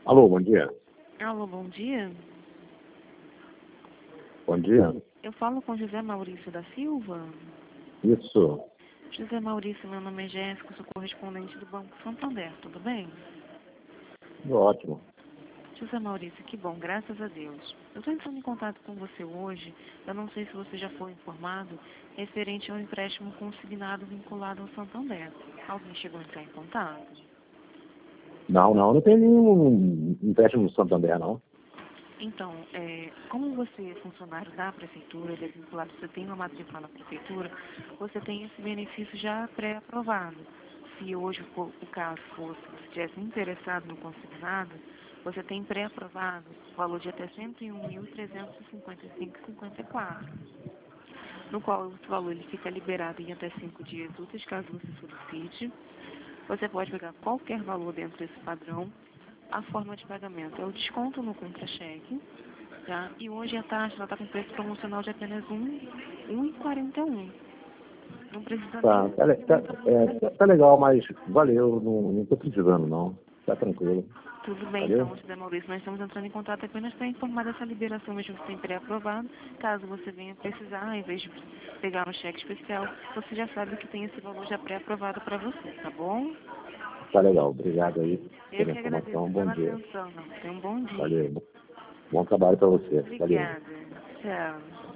Alô, bom dia. Alô, bom dia. Bom dia. Eu falo com José Maurício da Silva. Isso. José Maurício, meu nome é Jéssica, sou correspondente do Banco Santander, tudo bem? Tudo ótimo. José Maurício, que bom, graças a Deus. Eu estou entrando em contato com você hoje, eu não sei se você já foi informado, referente ao empréstimo consignado vinculado ao Santander. Alguém chegou a entrar em contato? Não tem nenhum empréstimo no Santander, não. Então, como você é funcionário da prefeitura, ele é vinculado, você tem uma matrícula na prefeitura, você tem esse benefício já pré-aprovado. Se hoje o caso fosse, você estivesse interessado no consignado, você tem pré-aprovado o valor de até R$ 101.355,54, no qual esse valor ele fica liberado em até 5 dias úteis, caso você solicite. Você pode pegar qualquer valor dentro desse padrão. A forma de pagamento é o desconto no contra-cheque, tá? E hoje a taxa está com preço promocional de apenas R$ 1,41. Não precisa nem... Tá legal, mas valeu, não tô precisando, não. Tá tranquilo. Tudo bem, Valeu? então, José Maurício. Nós estamos entrando em contato apenas para informar dessa liberação, mesmo que sempre aprovado. Caso você venha precisar, em vez de pegar um cheque especial, você já sabe que tem esse valor já pré-aprovado para você, tá bom? Tá legal. Obrigado aí Eu pela que agradeço informação. Bom pela dia. atenção. Tenha um bom dia. Valeu. Bom trabalho para você. Valeu. Obrigada. Tchau.